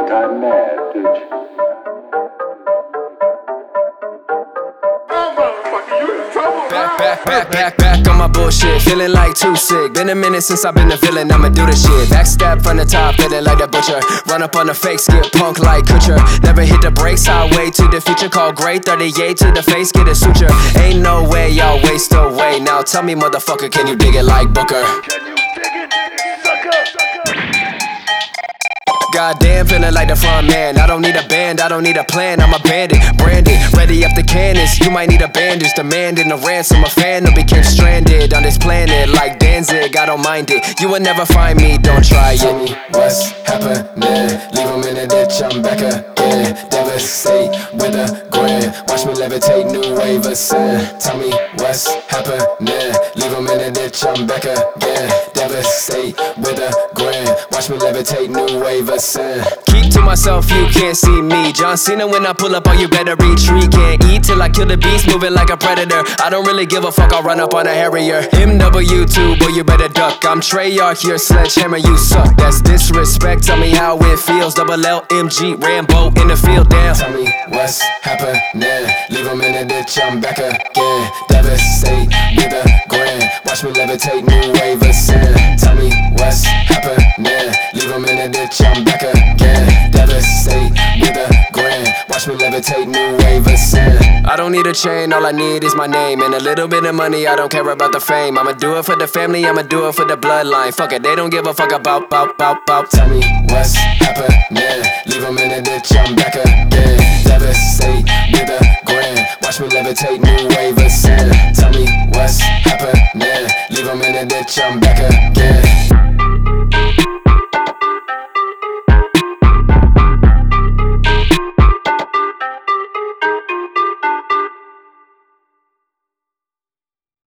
think I'm mad, did you? Back on my bullshit, feeling like too sick. Been a minute since I've been the villain, I'ma do this shit. Backstab from the top, feeling like the butcher. Run up on the fake, skip punk like Kutcher. Never hit the brakes, highway to the future. Call great, 38 to the face, get a suture. Ain't no way y'all waste away. Now tell me, motherfucker, can you dig it like Booker? Can you dig it, sucker? Goddamn, feeling like the front man. I don't need a band, I don't need a plan. I'm a bandit, branded, ready up the cannons. You might need a bandage, demanding a ransom. A fan who became stranded on this planet like Danzig. I don't mind it, you will never find me, don't try it. Tell me what's happening, leave him in a ditch, I'm back again. Devastate with a grin, watch me levitate, new wave of sin. Tell me what's happening, leave him in a ditch, I'm back again. Devastate with a grin, watch me levitate, new wave of sin. Keep to myself, you can't see me. John Cena, when I pull up, oh, you better retreat. Can't eat till I kill the beast, moving like a predator. I don't really give a fuck, I'll run up on a Harrier. MW2, boy, you better duck. I'm Treyarch, your sledgehammer, you suck. That's disrespect, tell me how it feels. Double LMG, Rambo in the field, damn. Tell me what's happening, leave him in the ditch, I'm back again. Devastate with a grin, watch me levitate, new wave of sin. Tell me what's happening, leave him in the ditch, I'm back again. Devastate with a grin, watch me levitate, new wave of sin. I don't need a chain, all I need is my name and a little bit of money, I don't care about the fame. I'ma do it for the family, I'ma do it for the bloodline. Fuck it, they don't give a fuck about. Tell me what's happening, leave him in the ditch, I'm back again. Devastate with a grin, watch me levitate, new wave of sin. Tell me what's happening, leave him in the ditch, I'm back